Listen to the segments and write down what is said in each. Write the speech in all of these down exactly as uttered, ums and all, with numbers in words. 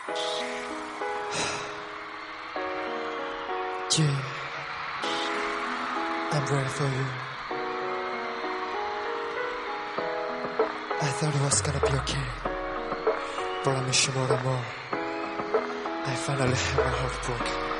Yeah, I'm ready for you. I thought it was gonna be okay, but I miss you more and more. I finally have my heart broken.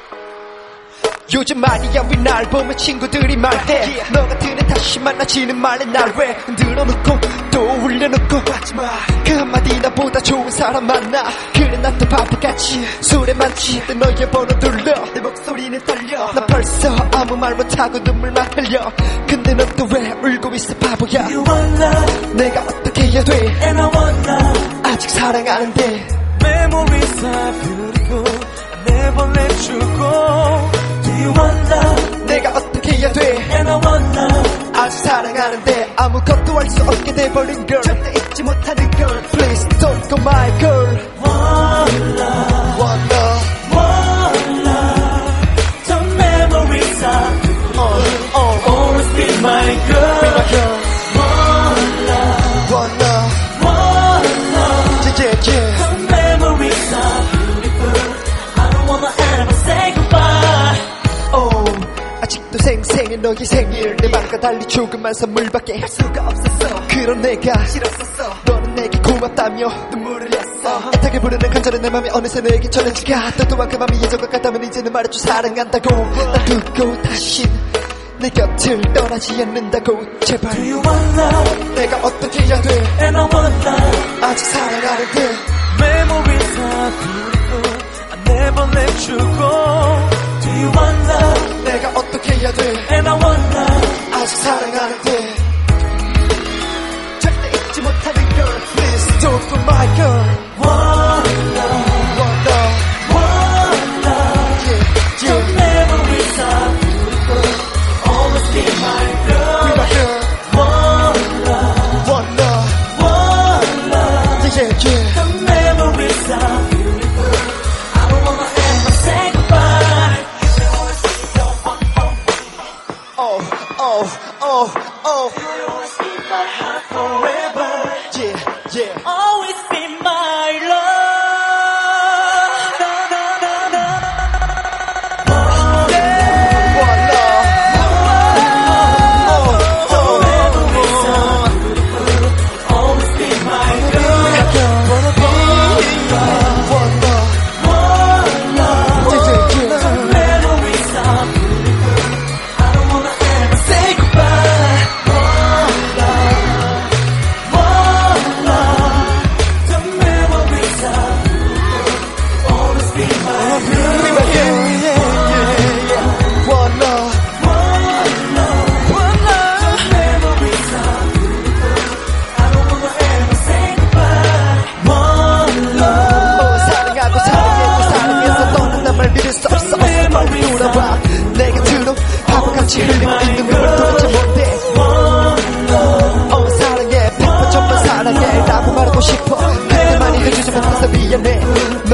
요즘 말이야 왜 날 보면 친구들이 말해 너 같은 애 다시 만나지는 말래 날 왜 흔들어놓고 또 울려놓고 하지마 그 한마디 나보다 좋은 사람 만나 그래 난 또 바보같이 술에만 취해 너의 번호 눌러 내 목소리는 떨려 나 벌써 아무 말 못하고 눈물만 흘려 근데 넌 또 왜 울고 있어 바보야 You want love 내가 어떻게 해야 돼 And I want love 아직 사랑하는데 Memories are beautiful I never let you go Do you want love? 내가 어떻게 해야 돼 And I want love 아직 사랑하는데 아무것도 할 수 없게 돼버린 girl 절대 잊지 못하는 girl Please don't go my girl Want love Want love Want love The memories are uh, uh, Always be my girl Be my girl Want love Want love Want love Yeah yeah yeah The memories are beautiful I don't wanna ever say goodbye oh, 아직도 생생해 너의 생일 내 맘과 달리 조금만 선물밖에 할 수가 없었어 그런 내가 싫었었어 너는 내게 고맙다며 눈물을 흘렸어 애타게 부르는 간절한 내 맘이 어느새 너에게 전해지가 또 또한 그 맘이 예전과 같다면 이제는 말해줘 사랑한다고 날 두고 다신 내 곁을 떠나지 않는다고 제발 Do you want love? 내가 어떻게 해야 돼 And I want love 아직 사랑하는데 Memories are beautiful I never let you go Do you want love? 내가 어떻게 해야 돼 And I want love 아직 사랑하는데 절대 잊지 못하는 girl Please don't be my girl Want love Want love Want love Yeah Your yeah memories are beautiful Always be my girl Be my girl Want love Want love Want love Yeah yeah yeah The memories are beautiful I don't wanna ever say goodbye Oh oh oh oh You'll always be my heart forever Yeah yeah Always be my love na, na, na, na. Want love Oh oh Memories are beautiful Always be my girl Wanna be Want love Want love Yeah yeah yeah The memories are beautiful I don't wanna ever say goodbye Want love Want love The memories are beautiful Always be my girl Be my girl Yeah yeah yeah Want love Want love Want love The memories are beautiful I don't wanna ever say goodbye Want love 어, 사랑하고 사랑했고 사랑해서 너는 난 말 믿을 수 없어 어서 빨리 돌아와 내 곁으로 바보같이 흘리고 있는 눈물 도대체 뭔데 어 사랑해 백 번 전번 사랑해 라고 말하고 싶어 그때 많이 해주지 못해서 미안해